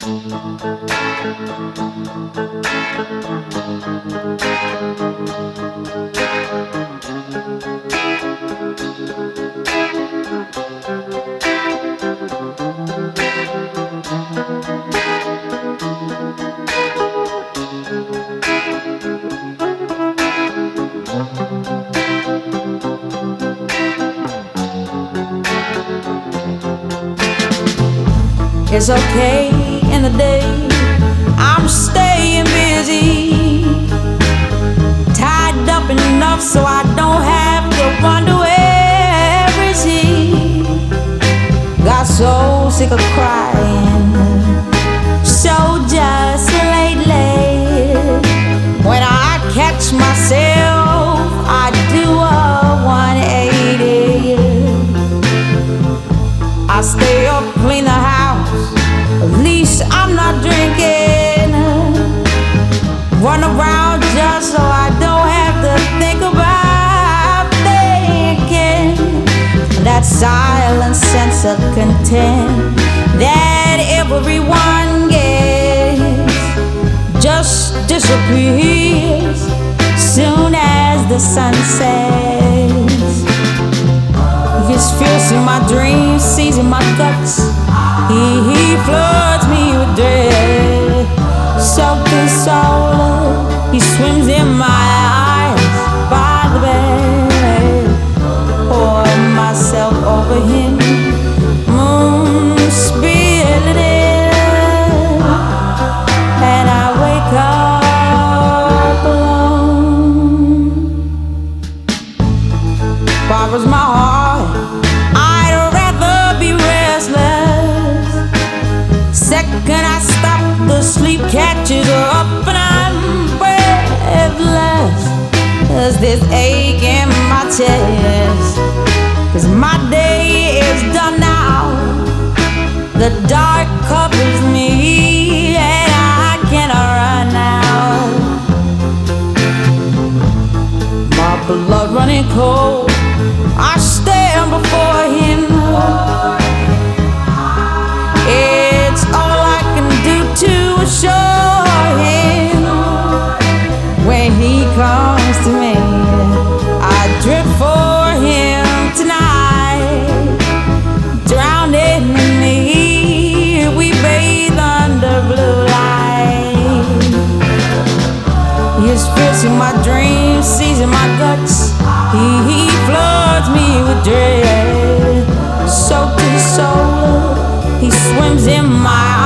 It's okay in the day, I'm staying busy, tied up enough so I don't have to wonder where is he. Got so sick of crying, so just lately. When I catch myself, I do a 180. I stay up, clean the house, at least I'm not drinking. Run around just so I don't have to think about thinking. That silent sense of content that everyone gets just disappears soon as the sun sets. His fierce in my dreams, sees in my guts. He floods me with dread. Self-consoled, he swims in my eyes by the bed. Pour myself over him, moon spilling in, and I wake up alone. Borrows my heart, I'd rather be restless. Second I stop, the sleep catches up and I'm breathless. There's this ache in my chest, 'cause my day is done now. The dark covers me and I cannot run now. My blood running cold, I stand before him. It's all I can do to assure him. When he comes to me, I drift for him tonight. Drowning in me, we bathe under blue light. His fierce in my dreams, sees in my guts. He floods me with dread. Soaked to the soul, he swims in my